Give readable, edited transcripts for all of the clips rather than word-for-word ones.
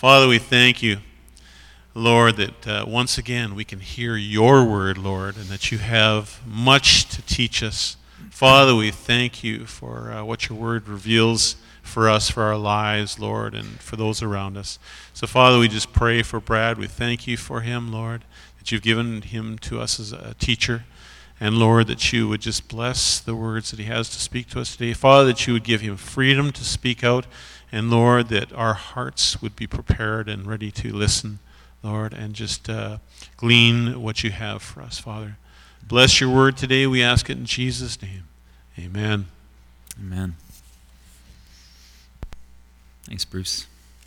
Father, we thank you, Lord, that once again we can hear your word, Lord, and that you have much to teach us. Father, we thank you for what your word reveals for us, for our lives, Lord, and for those around us. So, Father, we just pray for Brad. We thank you for him, Lord, that you've given him to us as a teacher. And, Lord, that you would just bless the words that he has to speak to us today. Father, that you would give him freedom to speak out. And, Lord, that our hearts would be prepared and ready to listen, Lord, and just glean what you have for us, Father. Bless your word today. We ask it in Jesus' name. Amen. Amen. Thanks, Bruce.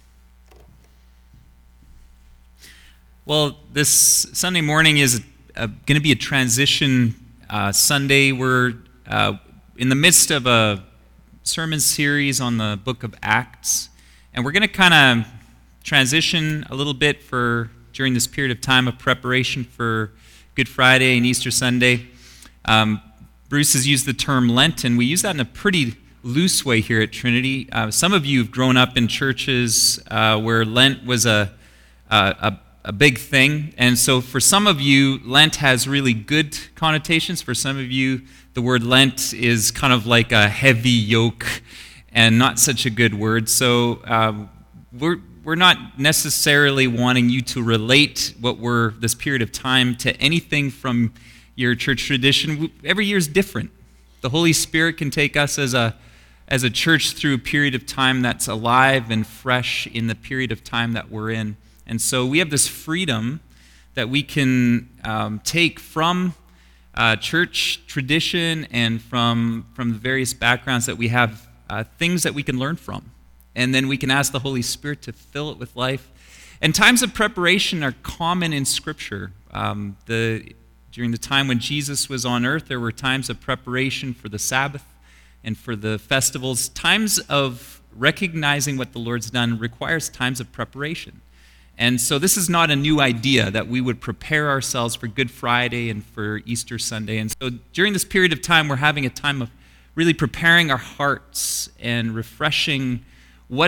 Well, this Sunday morning is going to be a transition Sunday. We're in the midst of a sermon series on the book of Acts, and we're going to kind of transition a little bit during this period of time of preparation for Good Friday and Easter Sunday. Bruce has used the term Lent, and we use that in a pretty loose way here at Trinity. Some of you have grown up in churches where Lent was a big thing, and so for some of you, Lent has really good connotations. For some of you, the word Lent is kind of like a heavy yoke and not such a good word. So we're not necessarily wanting you to relate this period of time to anything from your church tradition. Every year is different. The Holy Spirit can take us as a church through a period of time that's alive and fresh in the period of time that we're in. And so we have this freedom that we can take from church tradition and from the various backgrounds that we have, things that we can learn from. And then we can ask the Holy Spirit to fill it with life. And times of preparation are common in Scripture. During the time when Jesus was on earth, there were times of preparation for the Sabbath and for the festivals. Times of recognizing what the Lord's done requires times of preparation. And so this is not a new idea that we would prepare ourselves for Good Friday and for Easter Sunday. And so during this period of time, we're having a time of really preparing our hearts and refreshing we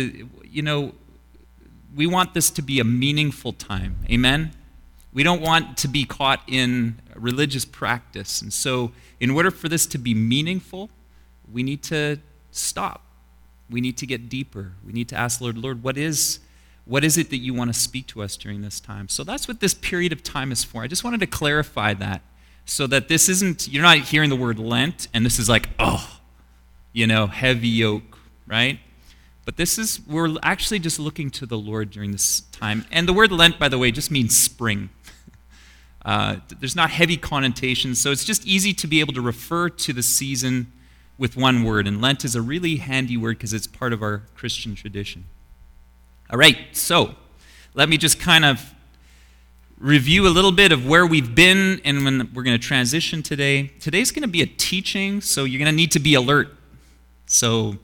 want this to be a meaningful time. Amen? We don't want to be caught in religious practice. And so in order for this to be meaningful, we need to stop. We need to get deeper. We need to ask the Lord, what is it that you want to speak to us during this time? So that's what this period of time is for. I just wanted to clarify that so that this isn't, you're not hearing the word Lent and this is like, heavy yoke, right? But we're actually just looking to the Lord during this time. And the word Lent, by the way, just means spring. There's not heavy connotations, so it's just easy to be able to refer to the season with one word. And Lent is a really handy word because it's part of our Christian tradition. All right, so let me just kind of review a little bit of where we've been and when we're going to transition today. Today's going to be a teaching, so you're going to need to be alert. So,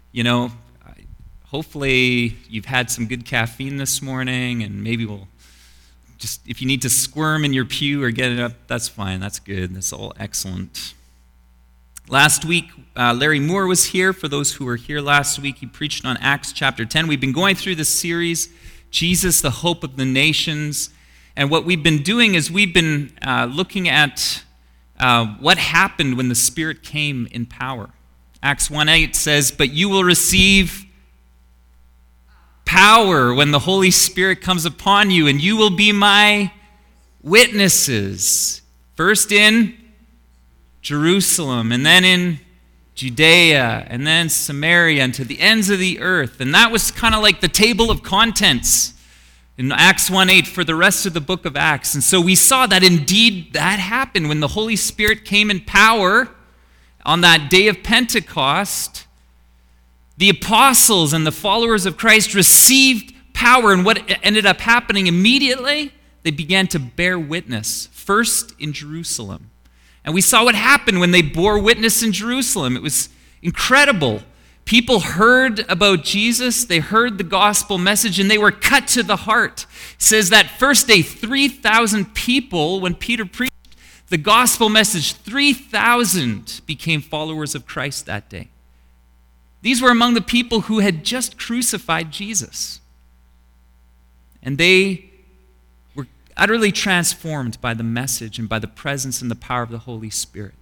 hopefully you've had some good caffeine this morning, and maybe we'll just, if you need to squirm in your pew or get it up, that's fine. That's good. That's all excellent. Last week, Larry Moore was here. For those who were here last week, he preached on Acts chapter 10. We've been going through this series, Jesus, the Hope of the Nations. And what we've been doing is we've been looking at what happened when the Spirit came in power. Acts 1:8 says, "But you will receive power when the Holy Spirit comes upon you, and you will be my witnesses, first in Jerusalem, and then in Judea, and then Samaria, and to the ends of the earth." And that was kind of like the table of contents in Acts 1:8 for the rest of the book of Acts. And so we saw that indeed that happened when the Holy Spirit came in power on that day of Pentecost. The apostles and the followers of Christ received power, and what ended up happening immediately, they began to bear witness, first in Jerusalem. And we saw what happened when they bore witness in Jerusalem. It was incredible. People heard about Jesus, they heard the gospel message, and they were cut to the heart. It says that first day, 3,000 people, when Peter preached the gospel message, 3,000 became followers of Christ that day. These were among the people who had just crucified Jesus. And they were utterly transformed by the message and by the presence and the power of the Holy Spirit.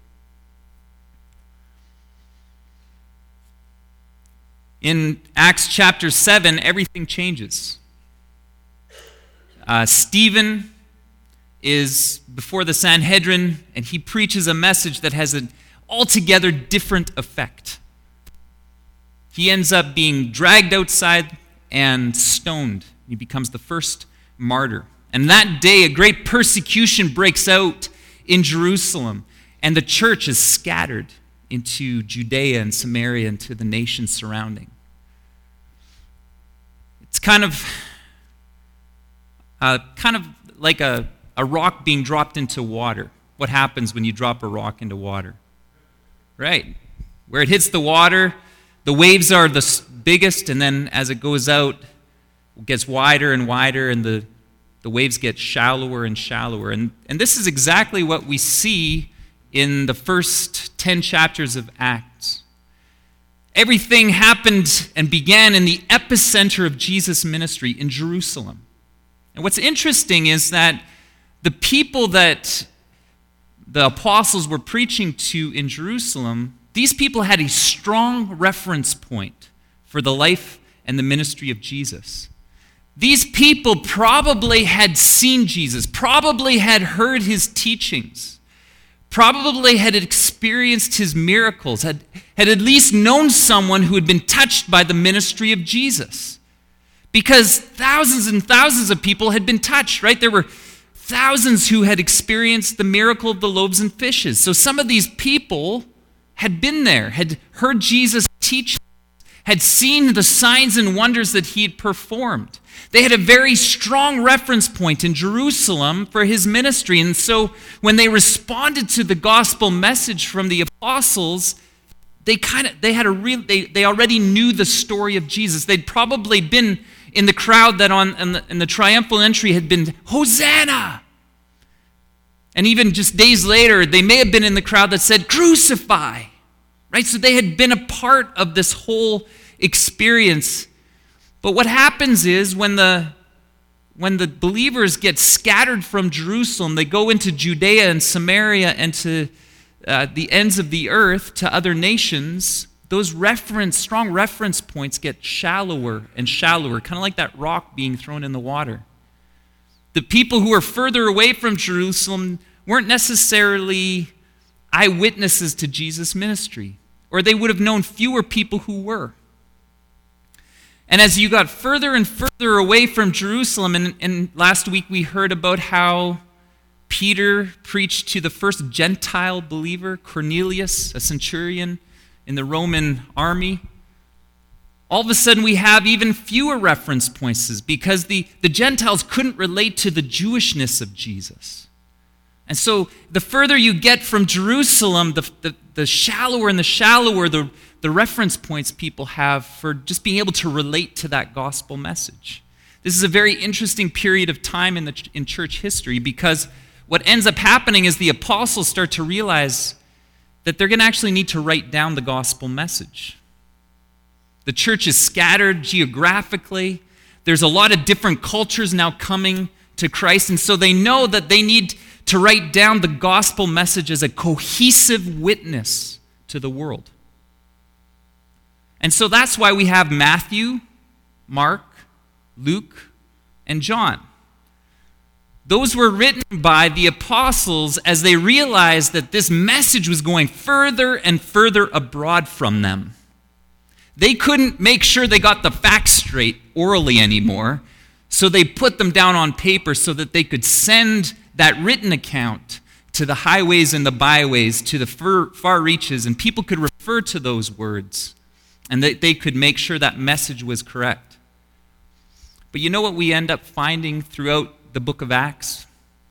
In Acts chapter 7, everything changes. Stephen is before the Sanhedrin, and he preaches a message that has an altogether different effect. He ends up being dragged outside and stoned. He becomes the first martyr. And that day, a great persecution breaks out in Jerusalem, and the church is scattered into Judea and Samaria and to the nations surrounding. It's kind of like a rock being dropped into water. What happens when you drop a rock into water? Right. Where it hits the water, the waves are the biggest, and then as it goes out, it gets wider and wider, and the waves get shallower and shallower. And this is exactly what we see in the first 10 chapters of Acts. Everything happened and began in the epicenter of Jesus' ministry in Jerusalem. And what's interesting is that the people that the apostles were preaching to in Jerusalem, these people had a strong reference point for the life and the ministry of Jesus. These people probably had seen Jesus, probably had heard his teachings, probably had experienced his miracles, had at least known someone who had been touched by the ministry of Jesus. Because thousands and thousands of people had been touched, right? There were thousands who had experienced the miracle of the loaves and fishes. So some of these people had been there, had heard Jesus teach, had seen the signs and wonders that he had performed. They had a very strong reference point in Jerusalem for his ministry. And so when they responded to the gospel message from the apostles, they already knew the story of Jesus. They'd probably been in the crowd that in the triumphal entry had been, Hosanna! And even just days later, they may have been in the crowd that said, crucify! Right? So they had been a part of this whole experience. But what happens is when the believers get scattered from Jerusalem, they go into Judea and Samaria and to the ends of the earth, to other nations, those strong reference points get shallower and shallower, kind of like that rock being thrown in the water. The people who are further away from Jerusalem weren't necessarily eyewitnesses to Jesus' ministry, or they would have known fewer people who were. And as you got further and further away from Jerusalem, and last week we heard about how Peter preached to the first Gentile believer, Cornelius, a centurion in the Roman army. All of a sudden we have even fewer reference points because the Gentiles couldn't relate to the Jewishness of Jesus. And so the further you get from Jerusalem, the shallower and the shallower the reference points people have for just being able to relate to that gospel message. This is a very interesting period of time in church history, because what ends up happening is the apostles start to realize that they're going to actually need to write down the gospel message. The church is scattered geographically. There's a lot of different cultures now coming to Christ, and so they know that they need to write down the gospel message as a cohesive witness to the world. And so that's why we have Matthew, Mark, Luke, and John. Those were written by the apostles as they realized that this message was going further and further abroad from them. They couldn't make sure they got the facts straight orally anymore, so they put them down on paper so that they could send that written account to the highways and the byways, to the far reaches, and people could refer to those words, and they could make sure that message was correct. But you know what we end up finding throughout the book of Acts?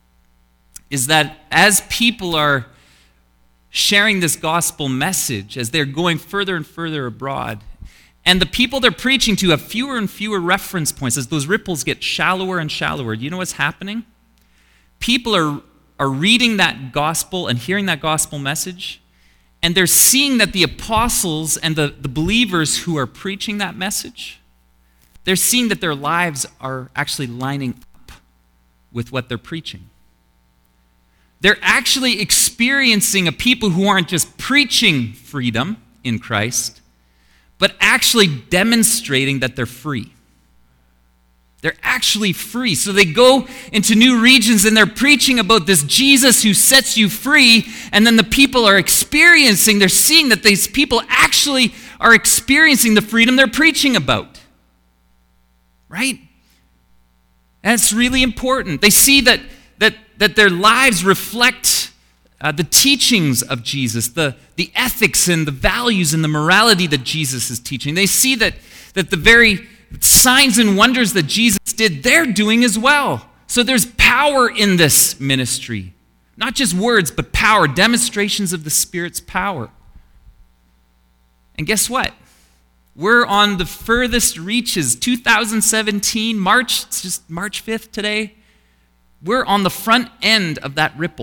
Is that as people are sharing this gospel message, as they're going further and further abroad, and the people they're preaching to have fewer and fewer reference points, as those ripples get shallower and shallower, you know what's happening? People are reading that gospel and hearing that gospel message, and they're seeing that the apostles and the believers who are preaching that message, they're seeing that their lives are actually lining up with what they're preaching. They're actually experiencing a people who aren't just preaching freedom in Christ, but actually demonstrating that they're free. They're actually free. So they go into new regions and they're preaching about this Jesus who sets you free, and then the people are experiencing, they're seeing that these people actually are experiencing the freedom they're preaching about. Right? And it's really important. They see that their lives reflect the teachings of Jesus, the ethics and the values and the morality that Jesus is teaching. They see that the very signs and wonders that Jesus did, they're doing as well. So there's power in this ministry. Not just words, but power, demonstrations of the Spirit's power. And guess what? We're on the furthest reaches, 2017, March, it's just March 5th today. We're on the front end of that ripple.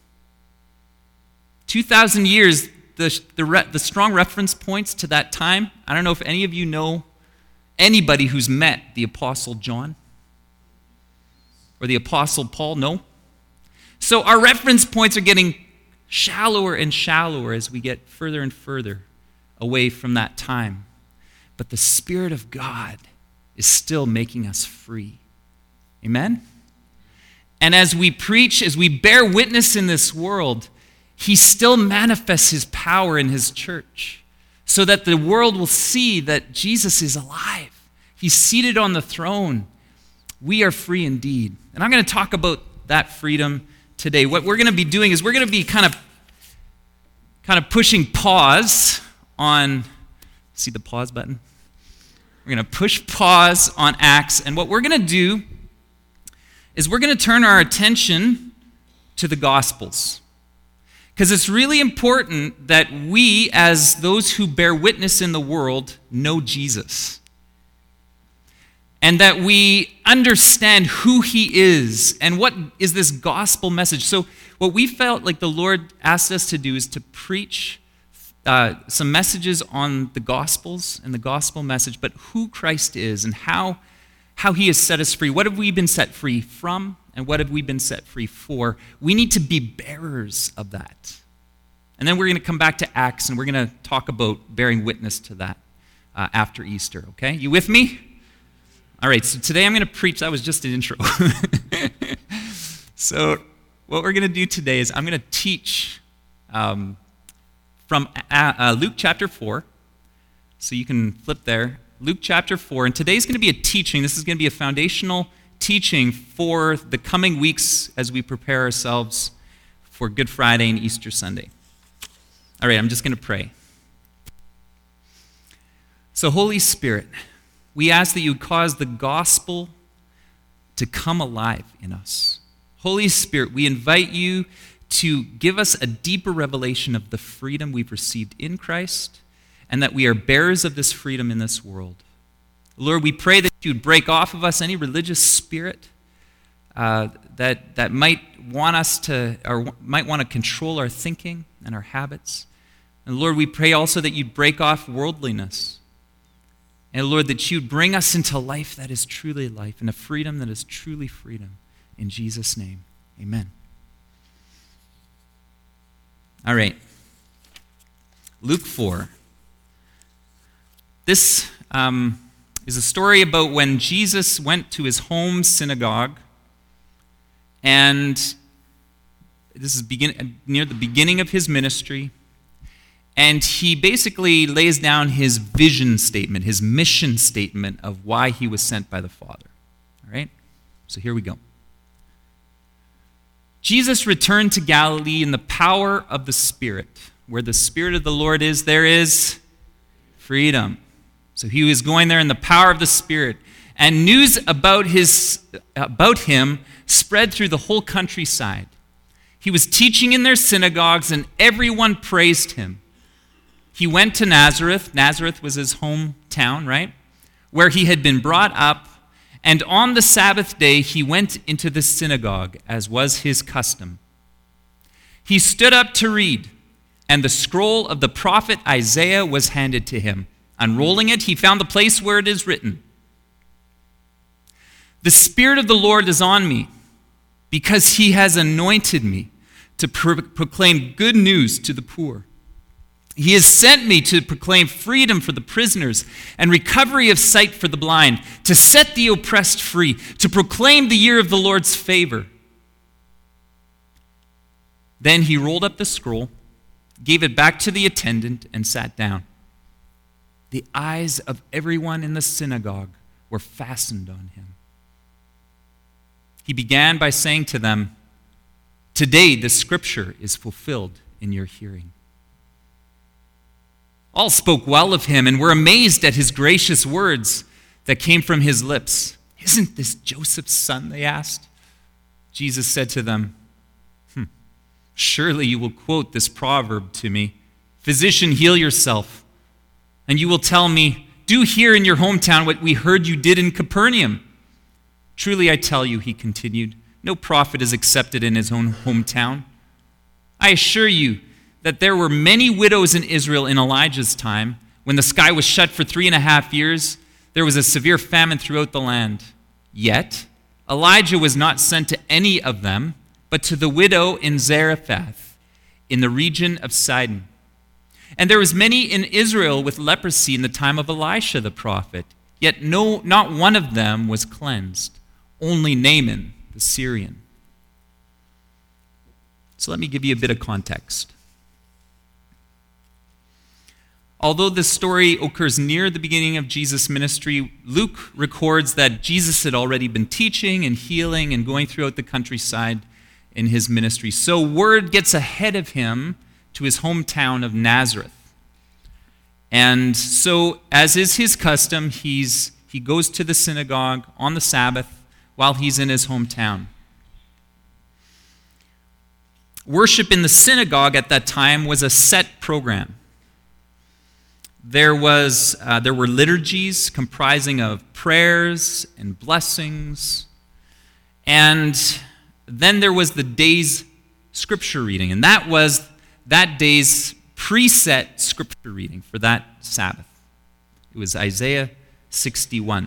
2,000 years, the strong reference points to that time. I don't know if any of you know anybody who's met the Apostle John or the Apostle Paul. No? So our reference points are getting shallower and shallower as we get further and further away from that time. But the Spirit of God is still making us free. Amen? And as we preach, as we bear witness in this world, He still manifests His power in His church so that the world will see that Jesus is alive. He's seated on the throne. We are free indeed. And I'm going to talk about that freedom today. What we're going to be doing is we're going to be kind of pushing pause on, see the pause button? We're going to push pause on Acts. And what we're going to do is we're going to turn our attention to the Gospels. Because it's really important that we, as those who bear witness in the world, know Jesus. And that we understand who He is and what is this gospel message. So what we felt like the Lord asked us to do is to preach some messages on the Gospels and the gospel message, but who Christ is and how He has set us free. What have we been set free from, and what have we been set free for? We need to be bearers of that. And then we're going to come back to Acts, and we're going to talk about bearing witness to that after Easter, okay? You with me? All right, so today I'm going to preach. That was just an intro. So what we're going to do today is I'm going to teach from Luke chapter 4. So you can flip there. Luke chapter 4, and today's going to be a teaching. This is going to be a foundational teaching for the coming weeks as we prepare ourselves for Good Friday and Easter Sunday. All right, I'm just going to pray. So, Holy Spirit, we ask that you would cause the gospel to come alive in us. Holy Spirit, we invite you to give us a deeper revelation of the freedom we've received in Christ, and that we are bearers of this freedom in this world. Lord, we pray that you would break off of us any religious spirit that might want us to, or might want to control our thinking and our habits. And Lord, we pray also that you'd break off worldliness. And Lord, that you'd bring us into life that is truly life, and a freedom that is truly freedom. In Jesus' name, amen. All right. Luke 4. This is a story about when Jesus went to his home synagogue, and this is near the beginning of his ministry, and he basically lays down his vision statement, his mission statement of why he was sent by the Father. All right? So here we go. Jesus returned to Galilee in the power of the Spirit. Where the Spirit of the Lord is, there is freedom. So he was going there in the power of the Spirit. And news about him spread through the whole countryside. He was teaching in their synagogues, and everyone praised him. He went to Nazareth. Nazareth was his hometown, right? Where he had been brought up. And on the Sabbath day, he went into the synagogue, as was his custom. He stood up to read, and the scroll of the prophet Isaiah was handed to him. Unrolling it, he found the place where it is written, The Spirit of the Lord is on me, because he has anointed me to proclaim good news to the poor. He has sent me to proclaim freedom for the prisoners and recovery of sight for the blind, to set the oppressed free, to proclaim the year of the Lord's favor." Then he rolled up the scroll, gave it back to the attendant, and sat down. The eyes of everyone in the synagogue were fastened on him. He began by saying to them, "Today the scripture is fulfilled in your hearing." All spoke well of him and were amazed at his gracious words that came from his lips. "Isn't this Joseph's son?" they asked. Jesus said to them, "Surely you will quote this proverb to me, 'Physician, heal yourself.' And you will tell me, 'Do here in your hometown what we heard you did in Capernaum.' Truly I tell you," he continued, "no prophet is accepted in his own hometown. I assure you that there were many widows in Israel in Elijah's time. When the sky was shut for 3.5 years, there was a severe famine throughout the land. Yet Elijah was not sent to any of them, but to the widow in Zarephath, in the region of Sidon. And there was many in Israel with leprosy in the time of Elisha the prophet, yet not one of them was cleansed, only Naaman the Syrian." So let me give you a bit of context. Although this story occurs near the beginning of Jesus' ministry, Luke records that Jesus had already been teaching and healing and going throughout the countryside in his ministry. So word gets ahead of him to his hometown of Nazareth. And so, as is his custom, he goes to the synagogue on the Sabbath while he's in his hometown. Worship in the synagogue at that time was a set program. There were liturgies comprising of prayers and blessings, and then there was the day's scripture reading, and that was that day's preset scripture reading for that Sabbath. It was Isaiah 61.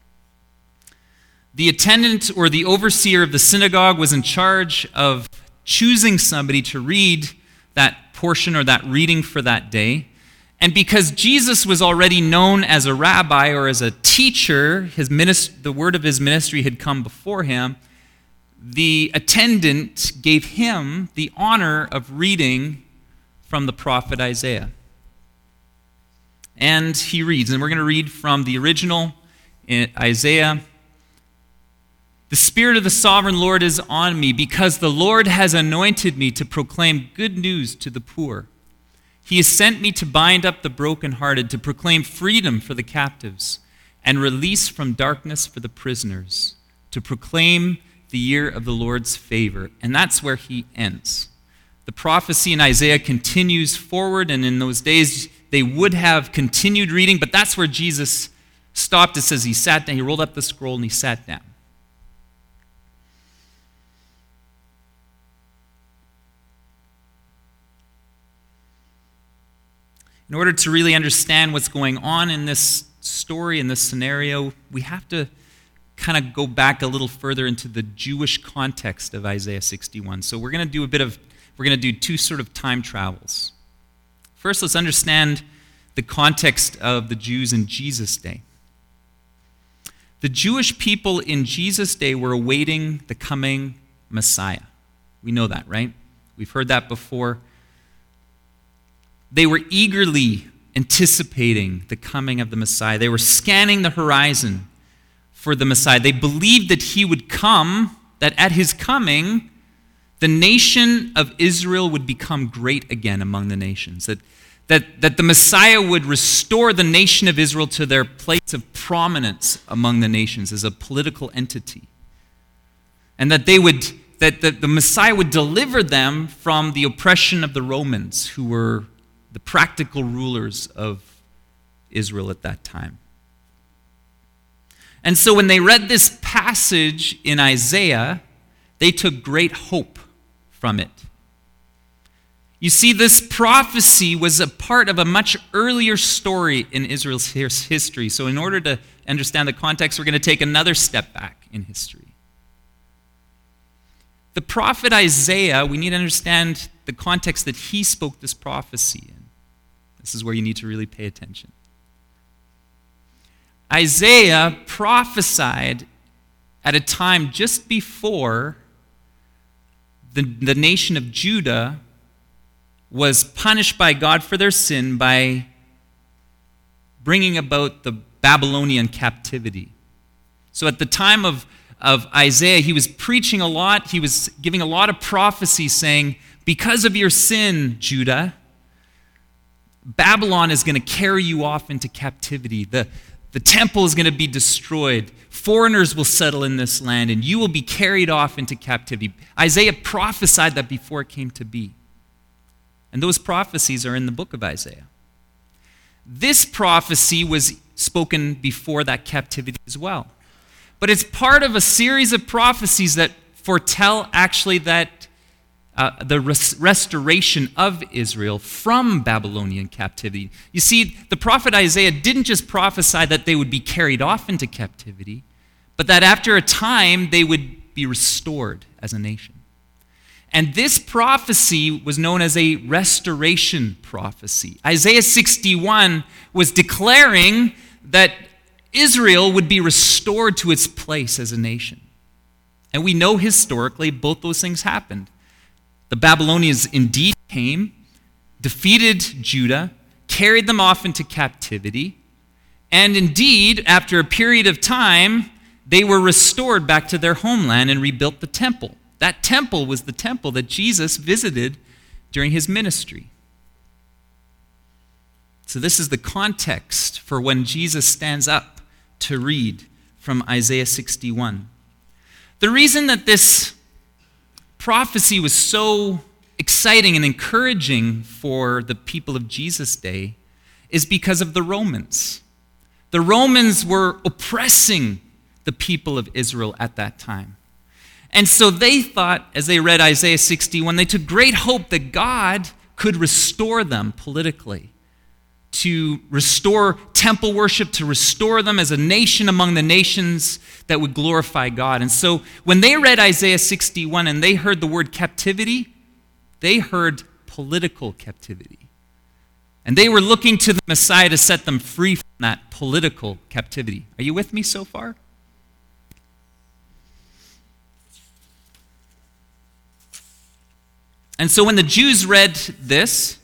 The attendant or the overseer of the synagogue was in charge of choosing somebody to read that portion or that reading for that day. And because Jesus was already known as a rabbi or as a teacher, the word of his ministry had come before him, the attendant gave him the honor of reading from the prophet Isaiah. And he reads, and we're going to read from the original in Isaiah. "The Spirit of the Sovereign Lord is on me, because the Lord has anointed me to proclaim good news to the poor. He has sent me to bind up the brokenhearted, to proclaim freedom for the captives, and release from darkness for the prisoners, to proclaim the year of the Lord's favor." And that's where he ends. The prophecy in Isaiah continues forward, and in those days they would have continued reading, but that's where Jesus stopped. It says he sat down, he rolled up the scroll, and he sat down. In order to really understand what's going on in this story, in this scenario, we have to kind of go back a little further into the Jewish context of Isaiah 61. So we're going to do two sort of time travels. First, let's understand the context of the Jews in Jesus' day. The Jewish people in Jesus' day were awaiting the coming Messiah. We know that, right? We've heard that before. They were eagerly anticipating the coming of the Messiah. They were scanning the horizon for the Messiah. They believed that he would come, that at his coming, the nation of Israel would become great again among the nations, that the Messiah would restore the nation of Israel to their place of prominence among the nations as a political entity, and that the Messiah would deliver them from the oppression of the Romans, who were the practical rulers of Israel at that time. And so when they read this passage in Isaiah, they took great hope from it. You see, this prophecy was a part of a much earlier story in Israel's history. So in order to understand the context, we're going to take another step back in history. The prophet Isaiah, we need to understand the context that he spoke this prophecy in. This is where you need to really pay attention. Isaiah prophesied at a time just before the nation of Judah was punished by God for their sin by bringing about the Babylonian captivity. So at the time of Isaiah, he was preaching a lot. He was giving a lot of prophecy saying, because of your sin, Judah, Babylon is going to carry you off into captivity. The temple is going to be destroyed. Foreigners will settle in this land, and you will be carried off into captivity. Isaiah prophesied that before it came to be. And those prophecies are in the book of Isaiah. This prophecy was spoken before that captivity as well. But it's part of a series of prophecies that foretell actually that the restoration of Israel from Babylonian captivity. You see, the prophet Isaiah didn't just prophesy that they would be carried off into captivity, but that after a time they would be restored as a nation. And this prophecy was known as a restoration prophecy. Isaiah 61 was declaring that Israel would be restored to its place as a nation. And we know historically both those things happened. The Babylonians indeed came, defeated Judah, carried them off into captivity, and indeed, after a period of time, they were restored back to their homeland and rebuilt the temple. That temple was the temple that Jesus visited during his ministry. So this is the context for when Jesus stands up to read from Isaiah 61. The reason that this prophecy was so exciting and encouraging for the people of Jesus' day is because of the Romans. The Romans were oppressing the people of Israel at that time. And so they thought, as they read Isaiah 61, they took great hope that God could restore them politically, to restore temple worship, to restore them as a nation among the nations that would glorify God. And so when they read Isaiah 61 and they heard the word captivity, they heard political captivity. And they were looking to the Messiah to set them free from that political captivity. Are you with me so far? And so when the Jews read this,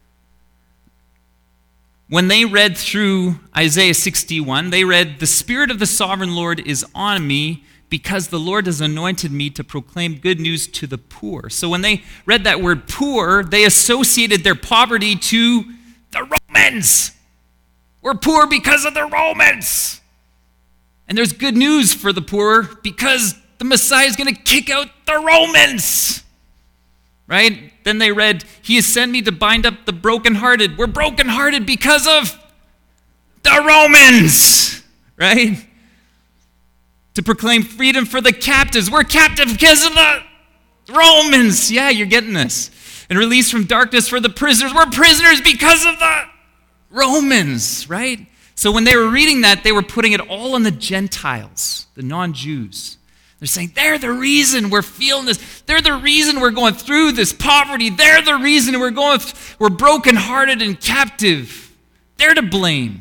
when they read through Isaiah 61, they read, "The Spirit of the Sovereign Lord is on me because the Lord has anointed me to proclaim good news to the poor." So when they read that word poor, they associated their poverty to the Romans. We're poor because of the Romans. And there's good news for the poor because the Messiah is going to kick out the Romans. Right? Then they read, "He has sent me to bind up the brokenhearted." We're brokenhearted because of the Romans. Right? To proclaim freedom for the captives. We're captive because of the Romans. Yeah, you're getting this. And release from darkness for the prisoners. We're prisoners because of the Romans. Right? So when they were reading that, they were putting it all on the Gentiles, the non-Jews. They're saying, they're the reason we're feeling this. They're the reason we're going through this poverty. They're the reason we're brokenhearted and captive. They're to blame.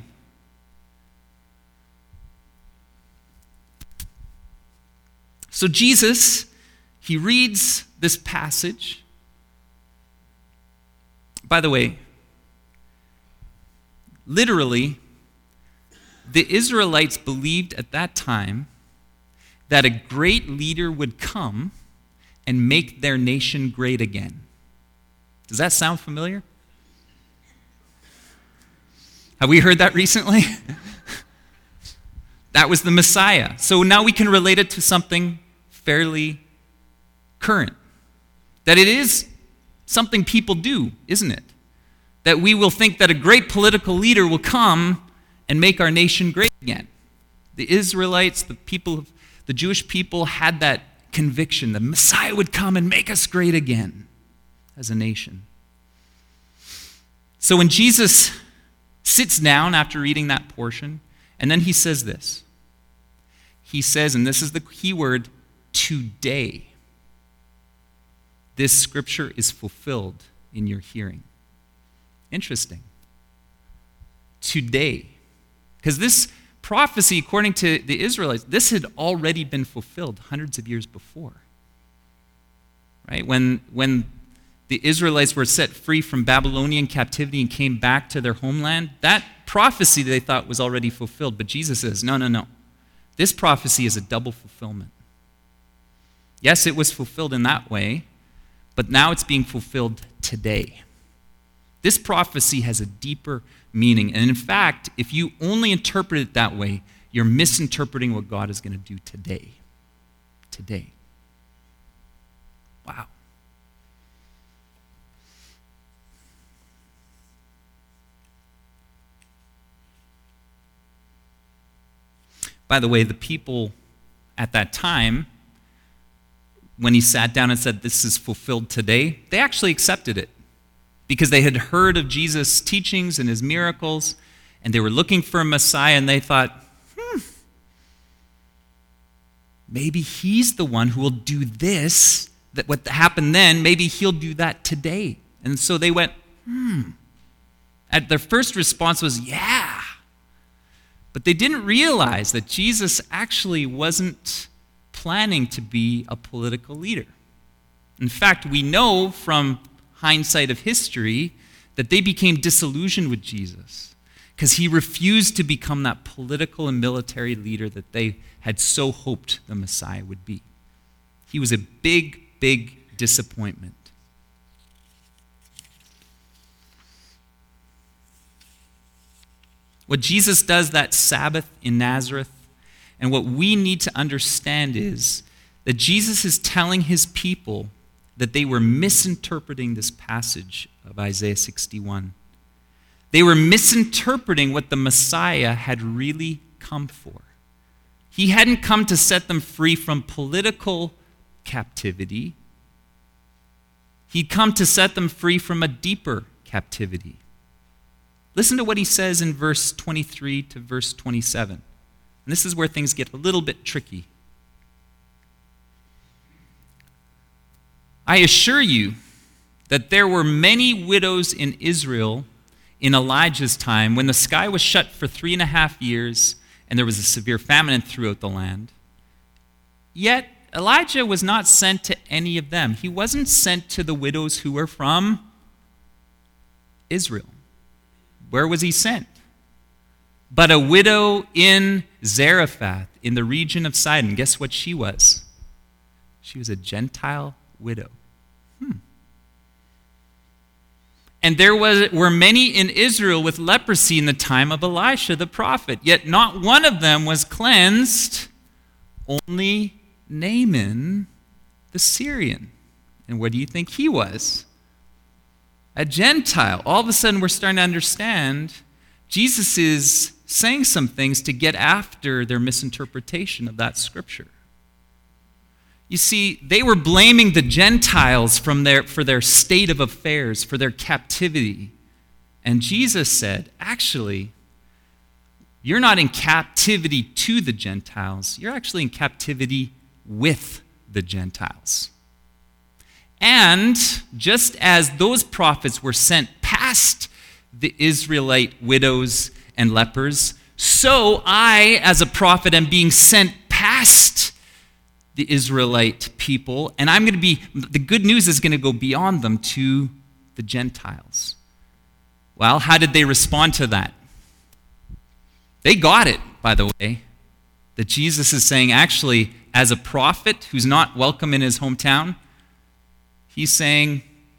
So Jesus, he reads this passage. By the way, literally, the Israelites believed at that time that a great leader would come and make their nation great again. Does that sound familiar? Have we heard that recently? That was the Messiah. So now we can relate it to something fairly current. That it is something people do, isn't it? That we will think that a great political leader will come and make our nation great again. The Israelites, the Jewish people had that conviction that Messiah would come and make us great again as a nation. So when Jesus sits down after reading that portion And then he says this. He says, and this is the key word, today. This scripture is fulfilled in your hearing. Interesting. Today. Because this prophecy, according to the Israelites, this had already been fulfilled hundreds of years before. Right? When the Israelites were set free from Babylonian captivity and came back to their homeland, that prophecy they thought was already fulfilled. But Jesus says, no. This prophecy is a double fulfillment. Yes, it was fulfilled in that way, but now it's being fulfilled today. This prophecy has a deeper meaning. And in fact, if you only interpret it that way, you're misinterpreting what God is going to do today. Today. Wow. By the way, the people at that time, when he sat down and said, this is fulfilled today, they actually accepted it because they had heard of Jesus' teachings and his miracles, and they were looking for a Messiah, and they thought, maybe he's the one who will do this, that what happened then, maybe he'll do that today. And so they went, And their first response was, yeah. But they didn't realize that Jesus actually wasn't planning to be a political leader. In fact, we know from hindsight of history that they became disillusioned with Jesus because he refused to become that political and military leader that they had so hoped the Messiah would be. He was a big, big disappointment. What Jesus does that Sabbath in Nazareth, and what we need to understand is that Jesus is telling his people that they were misinterpreting this passage of Isaiah 61. They were misinterpreting what the Messiah had really come for. He hadn't come to set them free from political captivity. He'd come to set them free from a deeper captivity. Listen to what he says in verse 23 to verse 27. And this is where things get a little bit tricky. I assure you that there were many widows in Israel in Elijah's time when the sky was shut for 3.5 years and there was a severe famine throughout the land. Yet Elijah was not sent to any of them. He wasn't sent to the widows who were from Israel. Where was he sent? But a widow in Zarephath, in the region of Sidon. Guess what she was? She was a Gentile widow. And there were many in Israel with leprosy in the time of Elisha the prophet, yet not one of them was cleansed, only Naaman the Syrian. And what do you think he was? A Gentile. All of a sudden we're starting to understand Jesus is saying some things to get after their misinterpretation of that scripture. You see, they were blaming the Gentiles for their state of affairs, for their captivity. And Jesus said, actually, you're not in captivity to the Gentiles. You're actually in captivity with the Gentiles. And just as those prophets were sent past the Israelite widows and lepers, so I, as a prophet, am being sent past the Israelite people, and the good news is going to go beyond them to the Gentiles. Well, how did they respond to that? They got it, by the way, that Jesus is saying, actually, as a prophet who's not welcome in his hometown, he's saying,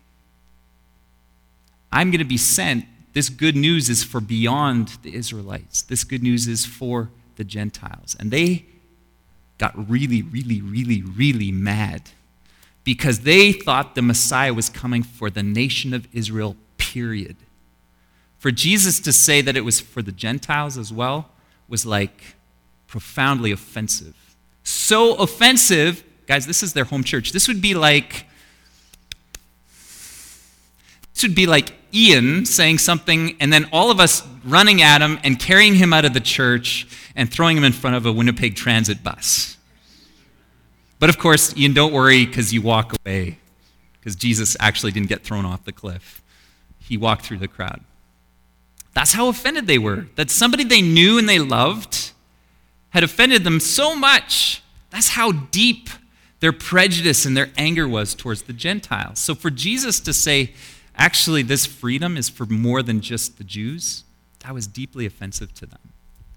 I'm going to be sent. This good news is for beyond the Israelites. This good news is for the Gentiles. And they got really, really, really, really mad because they thought the Messiah was coming for the nation of Israel, period. For Jesus to say that it was for the Gentiles as well was like profoundly offensive. So offensive, guys, this is their home church. This would be like This would be like Ian saying something and then all of us running at him and carrying him out of the church and throwing him in front of a Winnipeg Transit bus. But of course, Ian, don't worry because you walk away, because Jesus actually didn't get thrown off the cliff. He walked through the crowd. That's how offended they were, that somebody they knew and they loved had offended them so much. That's how deep their prejudice and their anger was towards the Gentiles. So for Jesus to say, actually, this freedom is for more than just the Jews, that was deeply offensive to them.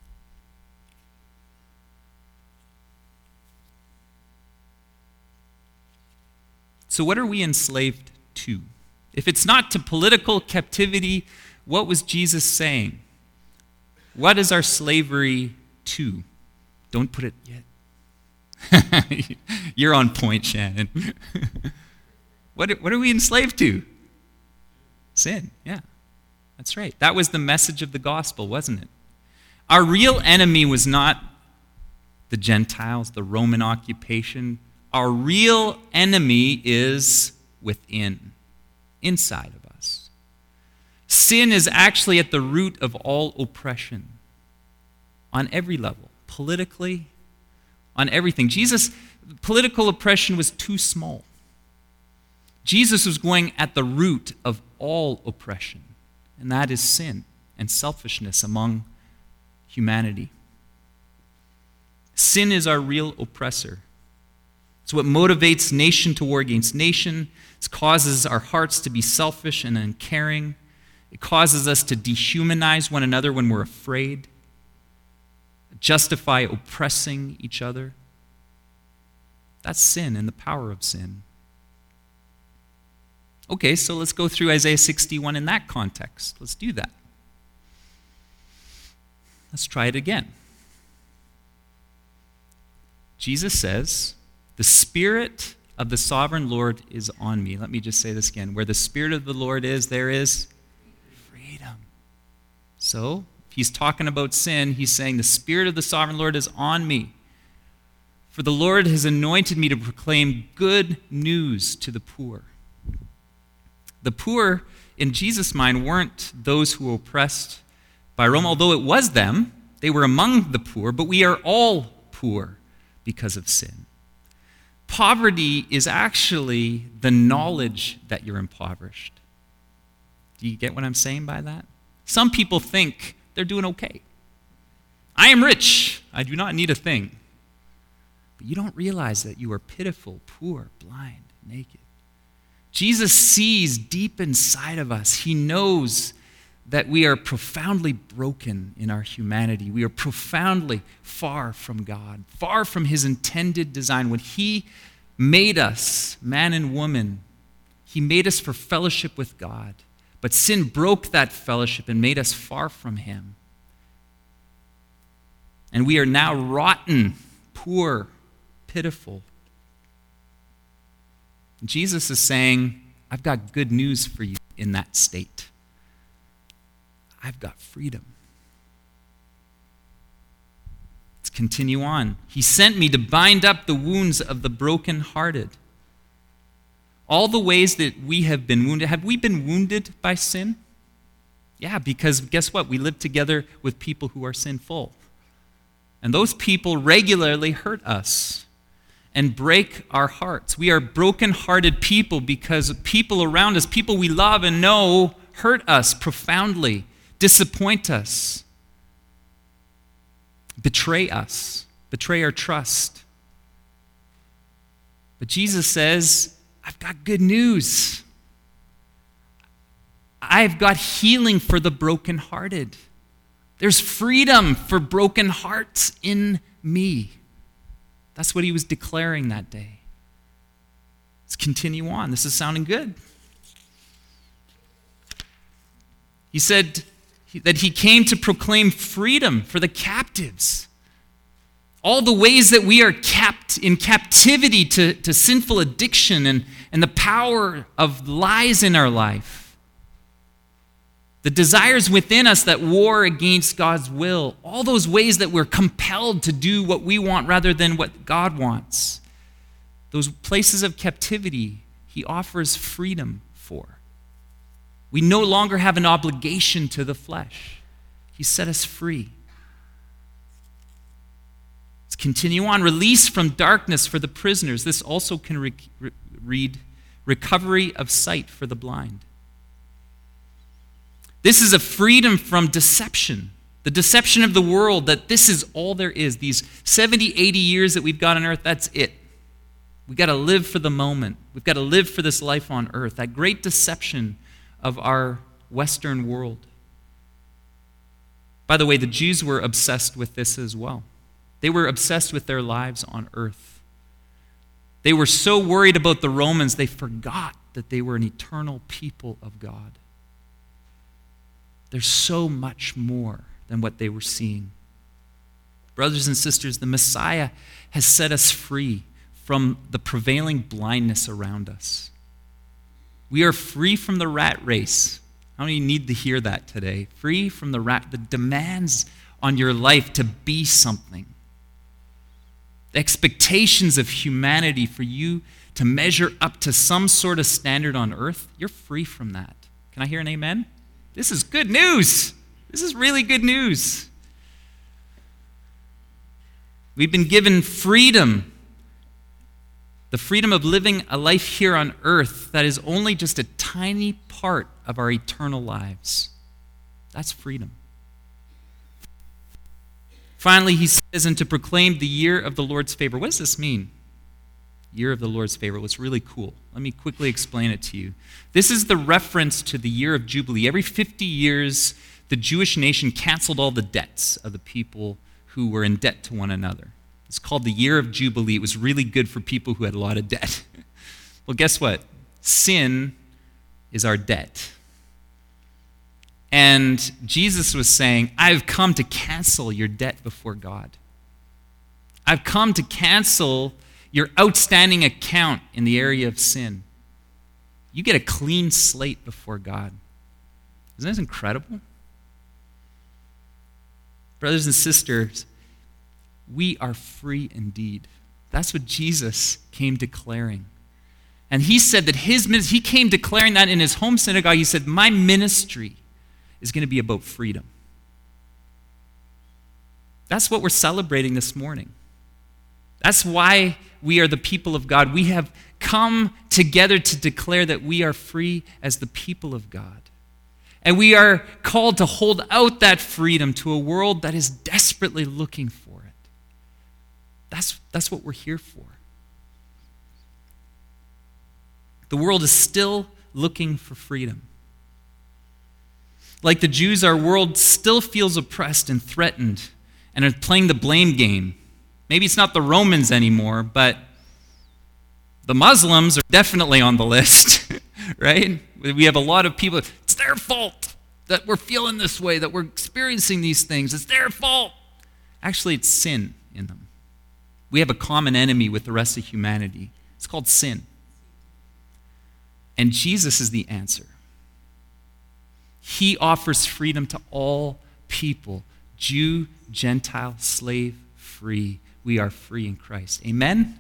So what are we enslaved to? If it's not to political captivity, what was Jesus saying? What is our slavery to? Don't put it yet. You're on point, Shannon. What are we enslaved to? Sin, yeah. That's right. That was the message of the gospel, wasn't it? Our real enemy was not the Gentiles, the Roman occupation. Our real enemy is within, inside of us. Sin is actually at the root of all oppression on every level, politically, on everything. Political oppression was too small. Jesus was going at the root of all oppression, and that is sin and selfishness among humanity. Sin is our real oppressor. It's what motivates nation to war against nation. It causes our hearts to be selfish and uncaring. It causes us to dehumanize one another when we're afraid, justify oppressing each other. That's sin and the power of sin. Okay, so let's go through Isaiah 61 in that context. Let's do that. Let's try it again. Jesus says, "The Spirit of the sovereign Lord is on me." Let me just say this again. Where the Spirit of the Lord is, there is freedom. So, if he's talking about sin, he's saying, the Spirit of the sovereign Lord is on me. For the Lord has anointed me to proclaim good news to the poor. The poor, in Jesus' mind, weren't those who were oppressed by Rome, although it was them. They were among the poor, but we are all poor because of sin. Poverty is actually the knowledge that you're impoverished. Do you get what I'm saying by that? Some people think they're doing okay. I am rich. I do not need a thing. But you don't realize that you are pitiful, poor, blind, naked. Jesus sees deep inside of us. He knows that we are profoundly broken in our humanity. We are profoundly far from God, far from his intended design. When he made us, man and woman, he made us for fellowship with God. But sin broke that fellowship and made us far from him. And we are now rotten, poor, pitiful. Jesus is saying, I've got good news for you in that state. I've got freedom. Let's continue on. He sent me to bind up the wounds of the brokenhearted. All the ways that we have been wounded. Have we been wounded by sin? Yeah, because guess what? We live together with people who are sinful. And those people regularly hurt us and break our hearts. We are broken-hearted people because people around us, people we love and know, hurt us profoundly, disappoint us, betray us, betray our trust. But Jesus says, I've got good news. I've got healing for the brokenhearted. There's freedom for broken hearts in me. That's what he was declaring that day. Let's continue on. This is sounding good. He said that he came to proclaim freedom for the captives. All the ways that we are kept in captivity to sinful addiction and the power of lies in our life. The desires within us that war against God's will. All those ways that we're compelled to do what we want rather than what God wants. Those places of captivity, he offers freedom for. We no longer have an obligation to the flesh. He set us free. Let's continue on. Release from darkness for the prisoners. This also can read recovery of sight for the blind. This is a freedom from deception. The deception of the world that this is all there is. These 70, 80 years that we've got on earth, that's it. We've got to live for the moment. We've got to live for this life on earth. That great deception of our Western world. By the way, the Jews were obsessed with this as well. They were obsessed with their lives on earth. They were so worried about the Romans, they forgot that they were an eternal people of God. There's so much more than what they were seeing. Brothers and sisters, the Messiah has set us free from the prevailing blindness around us. We are free from the rat race. How many need to hear that today? Free from the demands on your life to be something. The expectations of humanity for you to measure up to some sort of standard on earth, you're free from that. Can I hear an amen? This is good news. This is really good news. We've been given freedom. The freedom of living a life here on earth that is only just a tiny part of our eternal lives. That's freedom. Finally, he says, and to proclaim the year of the Lord's favor. What does this mean? Year of the Lord's favor. Well, it's really cool. Let me quickly explain it to you. This is the reference to the year of Jubilee. Every 50 years, the Jewish nation canceled all the debts of the people who were in debt to one another. It's called the year of Jubilee. It was really good for people who had a lot of debt. Well, guess what? Sin is our debt. And Jesus was saying, I've come to cancel your debt before God. I've come to cancel your outstanding account in the area of sin. You get a clean slate before God. Isn't this incredible? Brothers and sisters, we are free indeed. That's what Jesus came declaring. And he said that he came declaring that in his home synagogue. He said, my ministry is going to be about freedom. That's what we're celebrating this morning. That's why we are the people of God. We have come together to declare that we are free as the people of God. And we are called to hold out that freedom to a world that is desperately looking for it. That's what we're here for. The world is still looking for freedom. Like the Jews, our world still feels oppressed and threatened and are playing the blame game. Maybe it's not the Romans anymore, but the Muslims are definitely on the list, right? We have a lot of people, it's their fault that we're feeling this way, that we're experiencing these things. It's their fault. Actually, it's sin in them. We have a common enemy with the rest of humanity. It's called sin. And Jesus is the answer. He offers freedom to all people, Jew, Gentile, slave, free. We are free in Christ. Amen?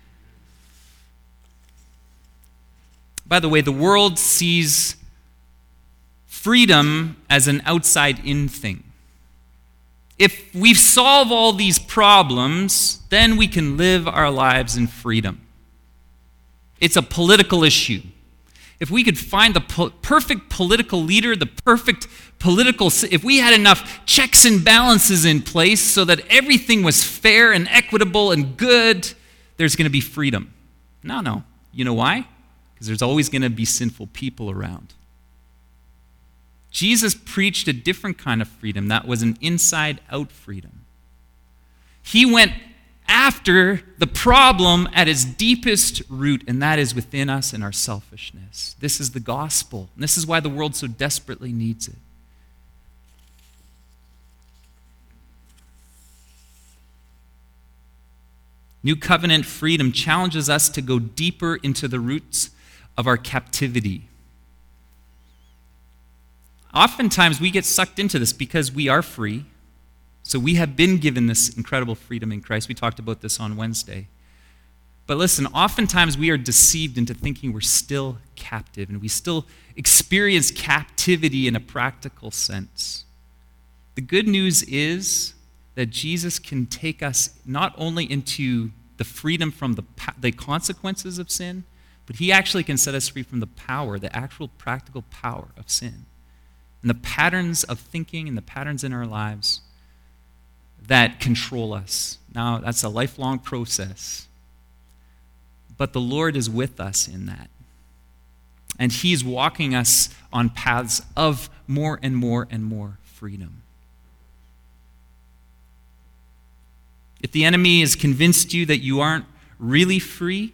By the way, the world sees freedom as an outside-in thing. If we solve all these problems, then we can live our lives in freedom. It's a political issue. If we could find the perfect political leader, if we had enough checks and balances in place so that everything was fair and equitable and good, there's going to be freedom. No. You know why? Because there's always going to be sinful people around. Jesus preached a different kind of freedom that was an inside-out freedom. He went after the problem at its deepest root, and that is within us and our selfishness. This is the gospel, and this is why the world so desperately needs it. New covenant freedom challenges us to go deeper into the roots of our captivity. Oftentimes we get sucked into this because we are free. So we have been given this incredible freedom in Christ. We talked about this on Wednesday. But listen, oftentimes we are deceived into thinking we're still captive, and we still experience captivity in a practical sense. The good news is that Jesus can take us not only into the freedom from the consequences of sin, but he actually can set us free from the power, the actual practical power of sin, and the patterns of thinking and the patterns in our lives that control us. Now, that's a lifelong process. But the Lord is with us in that. And he's walking us on paths of more and more and more freedom. If the enemy has convinced you that you aren't really free,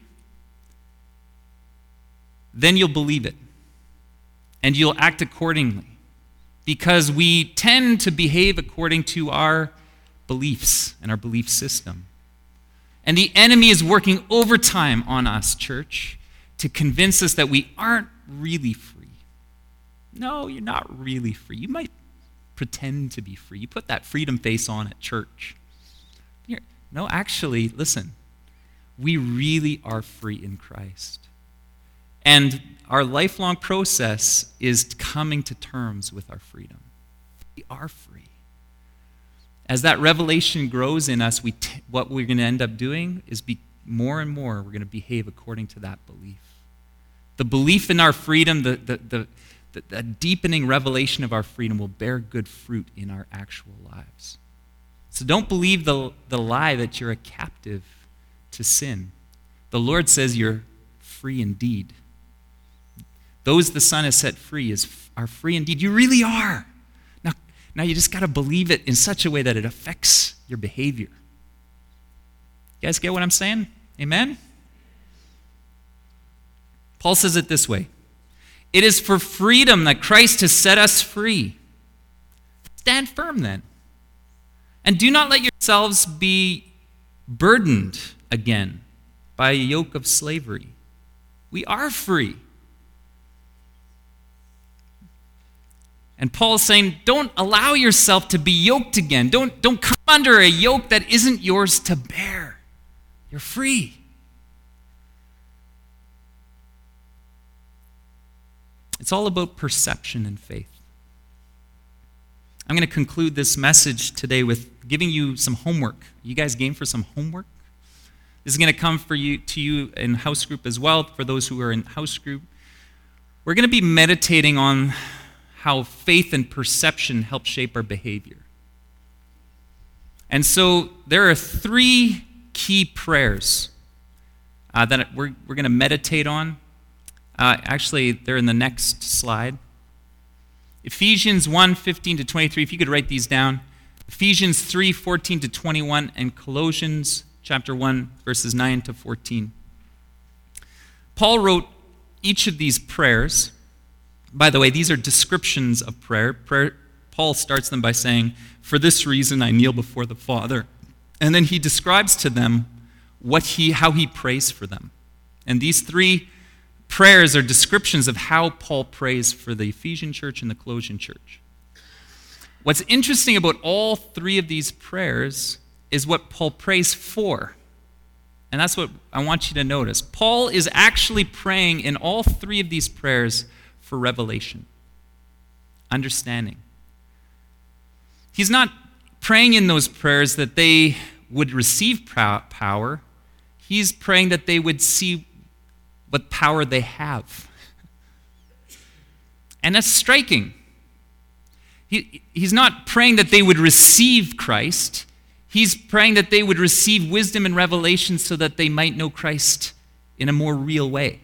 then you'll believe it. And you'll act accordingly. Because we tend to behave according to our beliefs and our belief system. And the enemy is working overtime on us, church, to convince us that we aren't really free. No, you're not really free. You might pretend to be free. You put that freedom face on at church. No, actually, listen, we really are free in Christ. And our lifelong process is coming to terms with our freedom. We are free. As that revelation grows in us, what we're going to end up doing is more and more we're going to behave according to that belief. The belief in our freedom, the deepening revelation of our freedom will bear good fruit in our actual lives. So don't believe the lie that you're a captive to sin. The Lord says you're free indeed. Those the Son has set free are free indeed. You really are. Now you just got to believe it in such a way that it affects your behavior. You guys get what I'm saying? Amen? Paul says it this way. It is for freedom that Christ has set us free. Stand firm then. And do not let yourselves be burdened again by a yoke of slavery. We are free. And Paul is saying, don't allow yourself to be yoked again. Don't come under a yoke that isn't yours to bear. You're free. It's all about perception and faith. I'm going to conclude this message today with giving you some homework. You guys game for some homework? This is going to come to you in house group as well, for those who are in house group. We're going to be meditating on how faith and perception help shape our behavior. And so there are 3 key prayers that we're going to meditate on. Actually, they're in the next slide. Ephesians 1:15-23, if you could write these down. Ephesians 3:14-21, and Colossians chapter 1, verses 9-14. Paul wrote each of these prayers. By the way, these are descriptions of prayer. Paul starts them by saying, "For this reason I kneel before the Father." And then he describes to them how he prays for them. And these 3 prayers are descriptions of how Paul prays for the Ephesian church and the Colossian church. What's interesting about all 3 of these prayers is what Paul prays for. And that's what I want you to notice. Paul is actually praying in all 3 of these prayers for revelation, understanding. He's not praying in those prayers that they would receive power. He's praying that they would see what power they have. And that's striking. He's not praying that they would receive Christ. He's praying that they would receive wisdom and revelation so that they might know Christ in a more real way.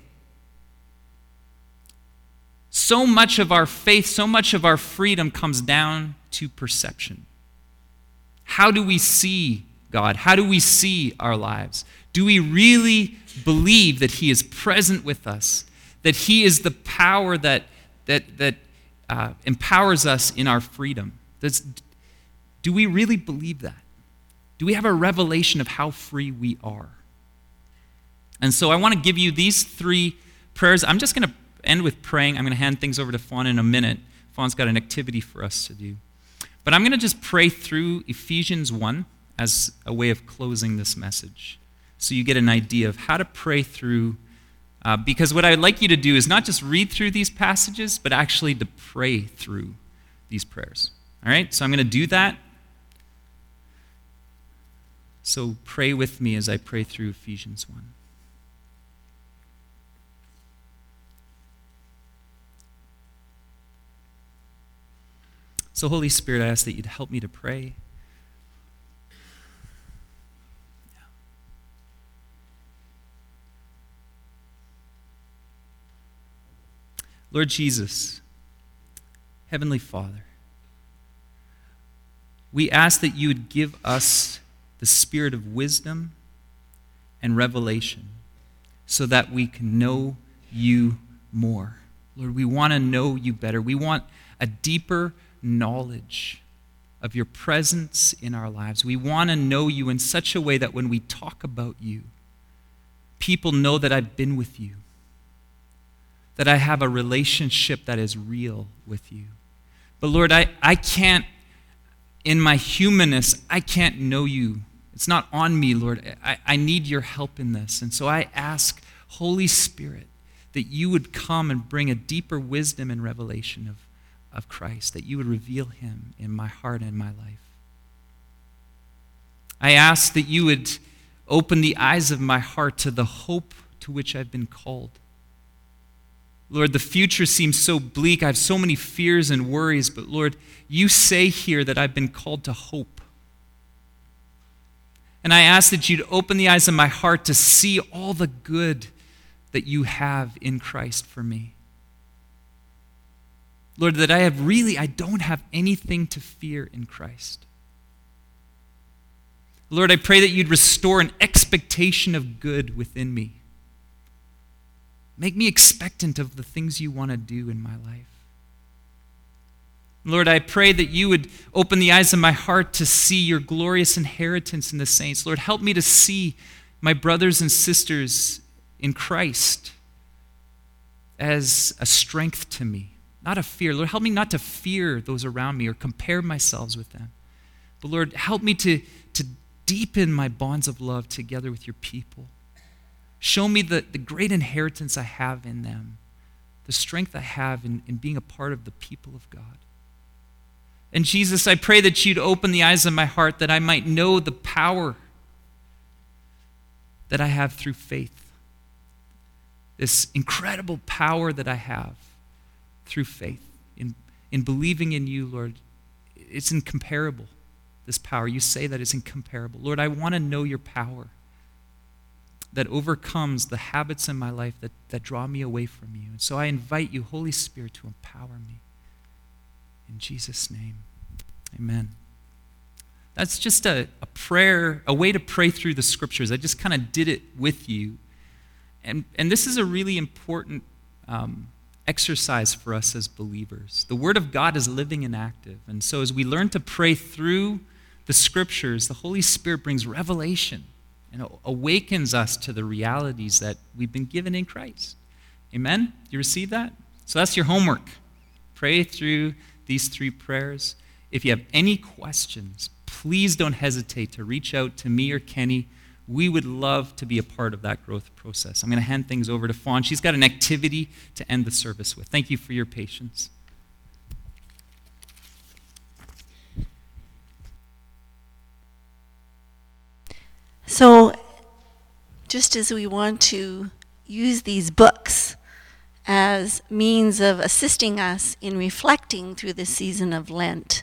So much of our faith, so much of our freedom comes down to perception. How do we see God? How do we see our lives? Do we really believe that he is present with us, that he is the power that empowers us in our freedom? Do we really believe that? Do we have a revelation of how free we are? And so I want to give you these 3 prayers. I'm just going to end with praying. I'm going to hand things over to Fawn in a minute. Fawn's got an activity for us to do. But I'm going to just pray through Ephesians 1 as a way of closing this message. so you get an idea of how to pray through. Because what I'd like you to do is not just read through these passages, but actually to pray through these prayers. All right? So I'm going to do that. So pray with me as I pray through Ephesians 1. So Holy Spirit, I ask that you'd help me to pray. Lord Jesus, Heavenly Father, we ask that you would give us the spirit of wisdom and revelation so that we can know you more. Lord, we want to know you better. We want a deeper knowledge of your presence in our lives. We want to know you in such a way that when we talk about you, people know that I've been with you, that I have a relationship that is real with you. But Lord, I can't, in my humanness, I can't know you. It's not on me, Lord. I need your help in this. And so I ask, Holy Spirit, that you would come and bring a deeper wisdom and revelation of Christ, that you would reveal him in my heart and my life. I ask that you would open the eyes of my heart to the hope to which I've been called. Lord, the future seems so bleak. I have so many fears and worries, but Lord, you say here that I've been called to hope. And I ask that you'd open the eyes of my heart to see all the good that you have in Christ for me. Lord, that I don't have anything to fear in Christ. Lord, I pray that you'd restore an expectation of good within me. Make me expectant of the things you want to do in my life. Lord, I pray that you would open the eyes of my heart to see your glorious inheritance in the saints. Lord, help me to see my brothers and sisters in Christ as a strength to me, not a fear. Lord, help me not to fear those around me or compare myself with them. But Lord, help me to deepen my bonds of love together with your people. Show me the great inheritance I have in them, the strength I have in being a part of the people of God. And Jesus, I pray that you'd open the eyes of my heart that I might know the power that I have through faith. This incredible power that I have through faith. In believing in you, Lord, it's incomparable, this power. You say that it's incomparable. Lord, I want to know your power that overcomes the habits in my life that draw me away from you. And so I invite you, Holy Spirit, to empower me. In Jesus' name, amen. That's just a prayer, a way to pray through the scriptures. I just kind of did it with you. And this is a really important exercise for us as believers. The Word of God is living and active. And so as we learn to pray through the scriptures, the Holy Spirit brings revelation and awakens us to the realities that we've been given in Christ. Amen? You receive that? So that's your homework. Pray through these 3 prayers. If you have any questions, please don't hesitate to reach out to me or Kenny. We would love to be a part of that growth process. I'm going to hand things over to Fawn. She's got an activity to end the service with. Thank you for your patience. So, just as we want to use these books as means of assisting us in reflecting through the season of Lent,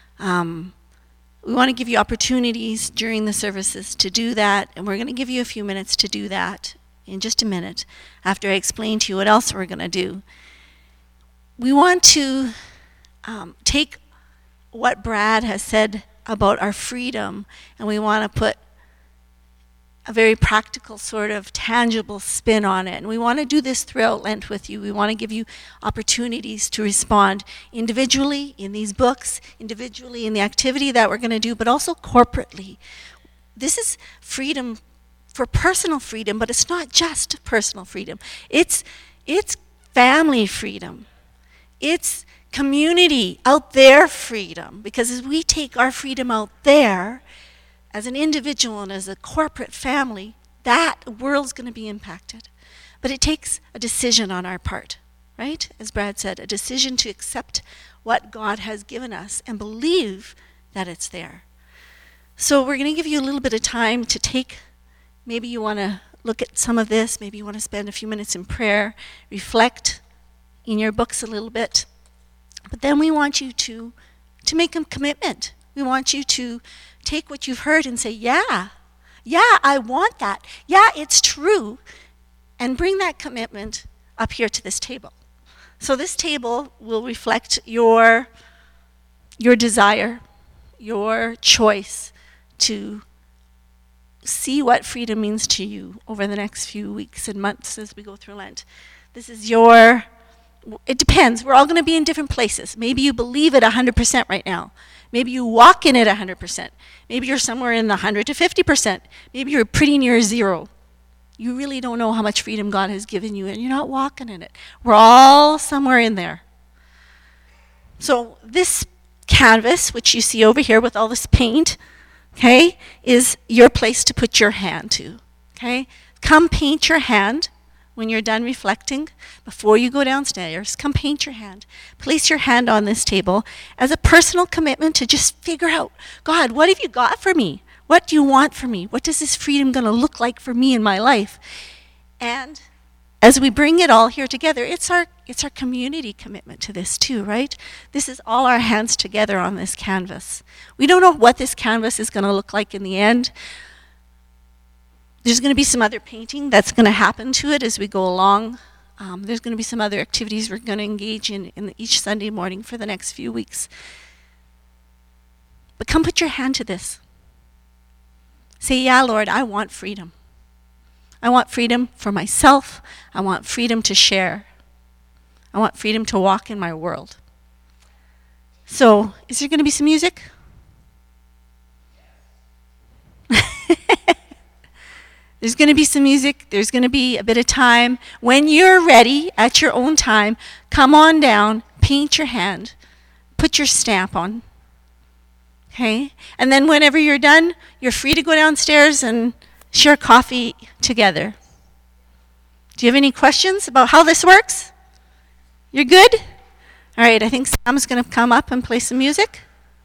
we want to give you opportunities during the services to do that, and we're going to give you a few minutes to do that in just a minute after I explain to you what else we're going to do. We want to take what Brad has said about our freedom, and we want to put a very practical sort of tangible spin on it. And we want to do this throughout Lent with you. We want to give you opportunities to respond individually in these books, individually in the activity that we're going to do, but also corporately. This is freedom for personal freedom, but it's not just personal freedom. It's family freedom. It's community out there freedom. Because as we take our freedom out there, as an individual and as a corporate family, that world's going to be impacted. But it takes a decision on our part, right? As Brad said, a decision to accept what God has given us and believe that it's there. So we're going to give you a little bit of time to take, maybe you want to look at some of this, maybe you want to spend a few minutes in prayer, reflect in your books a little bit. But then we want you to make a commitment. We want you to take what you've heard and say, yeah, I want that. Yeah, it's true. And bring that commitment up here to this table. So this table will reflect your desire, your choice to see what freedom means to you over the next few weeks and months as we go through Lent. This is it depends. We're all going to be in different places. Maybe you believe it 100% right now. Maybe you walk in it 100%. Maybe you're somewhere in the 100 to 50%. Maybe you're pretty near zero. You really don't know how much freedom God has given you, and you're not walking in it. We're all somewhere in there. So this canvas, which you see over here with all this paint, okay, is your place to put your hand to, okay? Come paint your hand when you're done reflecting. Before you go downstairs, come paint your hand. Place your hand on this table as a personal commitment to just figure out, God, what have you got for me? What do you want for me? What is this freedom going to look like for me in my life? And as we bring it all here together, it's our community commitment to this too, right? This is all our hands together on this canvas. We don't know what this canvas is going to look like in the end. There's going to be some other painting that's going to happen to it as we go along. There's going to be some other activities we're going to engage in each Sunday morning for the next few weeks. But come put your hand to this. Say, yeah, Lord, I want freedom. I want freedom for myself. I want freedom to share. I want freedom to walk in my world. So, is there going to be some music? There's going to be some music. There's going to be a bit of time. When you're ready, at your own time, come on down, paint your hand, put your stamp on. Okay? And then whenever you're done, you're free to go downstairs and share coffee together. Do you have any questions about how this works? You're good? All right, I think Sam's going to come up and play some music.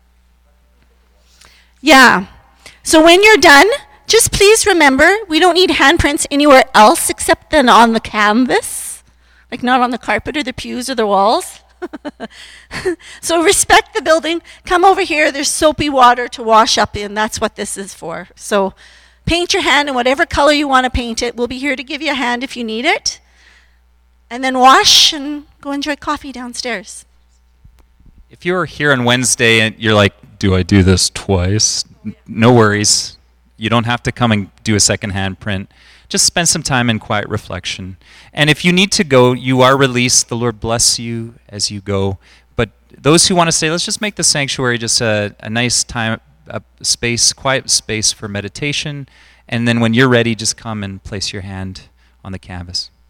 Yeah. So when you're done, just please remember, we don't need handprints anywhere else except then on the canvas, like not on the carpet or the pews or the walls. So respect the building. Come over here. There's soapy water to wash up in. That's what this is for. So paint your hand in whatever color you want to paint it. We'll be here to give you a hand if you need it. And then wash and go enjoy coffee downstairs. If you're here on Wednesday and you're like, do I do this twice? No worries. You don't have to come and do a second handprint. Just spend some time in quiet reflection. And if you need to go, you are released. The Lord bless you as you go. But those who want to stay, let's just make the sanctuary just a nice time, a space, quiet space for meditation. And then when you're ready, just come and place your hand on the canvas.